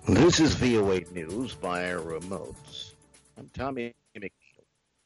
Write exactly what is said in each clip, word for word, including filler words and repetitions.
This is V O A News via remote. I'm Tommy McNeil.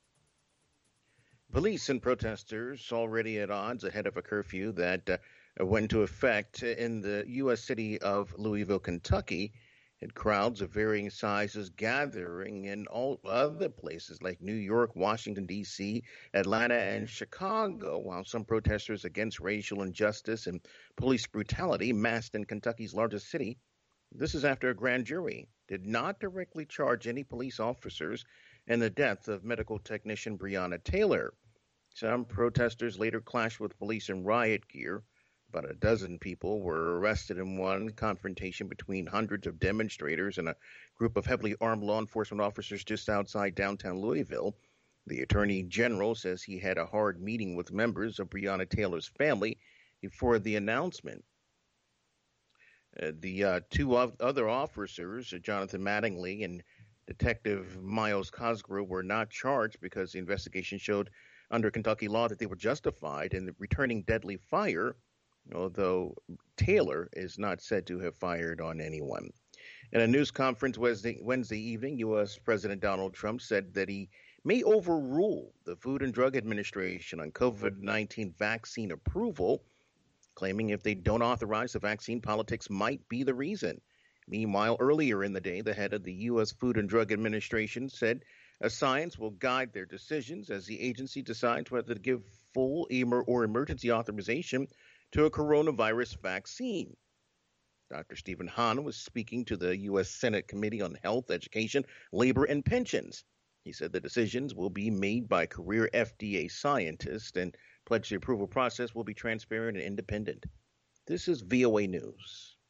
Police and protesters already at odds ahead of a curfew that uh, went into effect in the U S city of Louisville, Kentucky, had crowds of varying sizes gathering in all other places like New York, Washington, D C, Atlanta, and Chicago, while some protesters against racial injustice and police brutality massed in Kentucky's largest city. This is after a grand jury did not directly charge any police officers in the death of medical technician Breonna Taylor. Some protesters later clashed with police in riot gear. About a dozen people were arrested in one confrontation between hundreds of demonstrators and a group of heavily armed law enforcement officers just outside downtown Louisville. The attorney general says he had a hard meeting with members of Breonna Taylor's family before the announcement. Uh, the uh, two other officers, uh, Jonathan Mattingly and Detective Miles Cosgrove, were not charged because the investigation showed under Kentucky law that they were justified in returning deadly fire, although Taylor is not said to have fired on anyone. In a news conference Wednesday, Wednesday evening, U S. President Donald Trump said that he may overrule the Food and Drug Administration on COVID nineteen vaccine approval, claiming if they don't authorize the vaccine, politics might be the reason. Meanwhile, earlier in the day, the head of the U S. Food and Drug Administration said a science will guide their decisions as the agency decides whether to give full emer- or emergency authorization to a coronavirus vaccine. Doctor Stephen Hahn was speaking to the U S. Senate Committee on Health, Education, Labor, and Pensions. He said the decisions will be made by career F D A scientists and pledged the approval process will be transparent and independent. This is V O A News.